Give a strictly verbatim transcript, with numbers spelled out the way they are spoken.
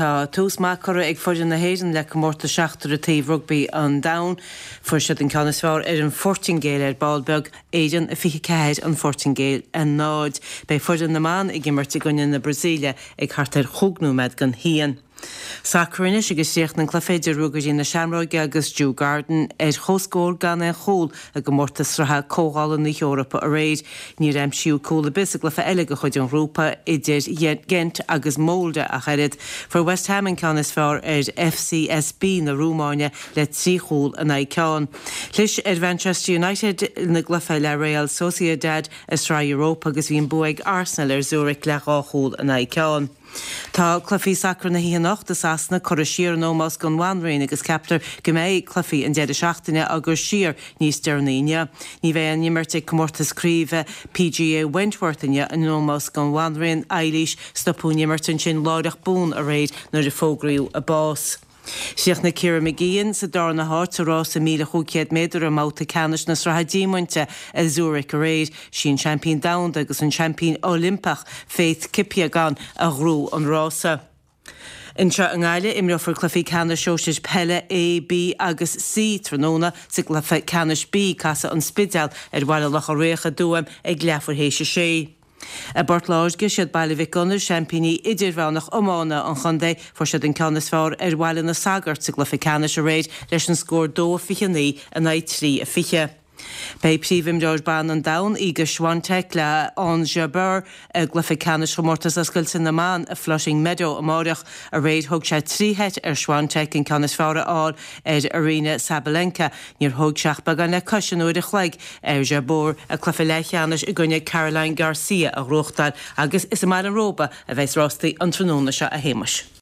tá tús macra ag fóidir na héan le mórta seachtar a taobh rugby an down fu siad an Canisfár ar an Fortingale ar Ballbeg éidir a fiche ceid an Fortingale an náid. Bei fóidir na man ag gimmarte gunne na Brasília ag chartar chugnú med gan hían. Sacrarinis agus séocht na claféidir rugaí na Seanróige agus Dew Garden ar chóscóir gan an chól a go mórta sratha cógálan na Eorpa a réid. Ní raim siú cóla bis a glufa eile go chuid an Rúpa idir Gent agus Molde a cherid. For West Ham an Canisfár ar F C S B na Rúmáine le trí chól an Aicán. Lis ar Manchester United na glufa le Real Sociedad as ra Europa agus bhíon buig Arsenal ar Zurich le gá chól an Aicán. Tá clufií sacr na híanacht a sasna chur siar nómas gan bhainréin agus captar go méid clufií an deidir seachtaine agus siar níos dearnaíine. Ní bheith an nimmirte comórtas críomh P G A Wentworthine an nómas gan bhainréin eilís stopú nimmirtin sin láideach bún a réid nuair a fógraíú a bás. Siach na Ciara McGeehan sa dar na háit a rás a míle chucéad méidir a máta canis na srahadímointe a Zurich a réid sin champion down agus an champion Olympach Faith Kipyegon a rú an rása. Inseo an gáile imreofar clufií canis seois Pelle A, B agus C tróna sa clufa canis B casa an Spidal ar bhaile lech a récha dúam ag leafar héise sé. A Bartláisge siad bailile bheith gunnar championí idirhánach ómána an chundé for siad an Canisfár ar bhaile na sagart sa glufa canis a réid leis an scór dó fiche ní a naid trí a fiche. Bei príomhim George Ban an down ige Schwantec le an Jabber a glufa canis chomórtas a sculta na man a Flushing Meadow a máireach a réid thug sé tríheit ar Schwantec in Canisfára áil ar Arena Sabalenka níor thug seach bagan le cosianúir a chleig ar Jabber a clufa leithcheanis i gcuine Caroline Garcia a Rochtal agus is a mar an róba a bheits rástaí an tróna se a héimeis.